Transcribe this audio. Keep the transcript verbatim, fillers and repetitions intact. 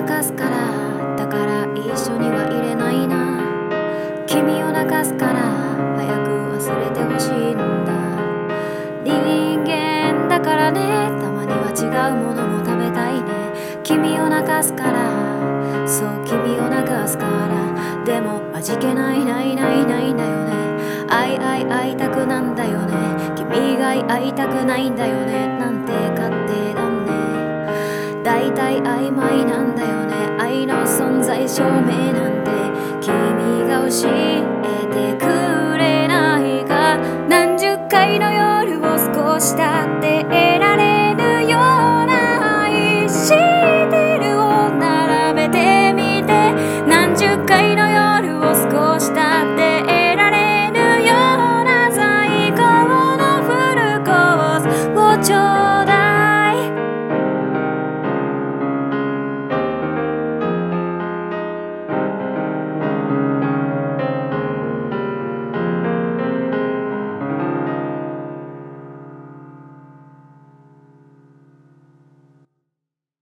泣かすから、だから一緒にはいれないな。君を泣かすから早く忘れてほしいんだ。人間だからね、たまには違うものも食べたいね。君を泣かすから、そう君を泣かすから。でも味気ないないないないんだよね。会い会い会いたくなんだよね。君以外会いたくないんだよね。なんて勝手だね。大体曖昧なんだよね。愛の存在証明なんて君が教えてくれないか。何十回の夜を少し経って得られるような愛してるを並べてみて。何十回の夜を少し経って得られるような最高のフルコースをちょう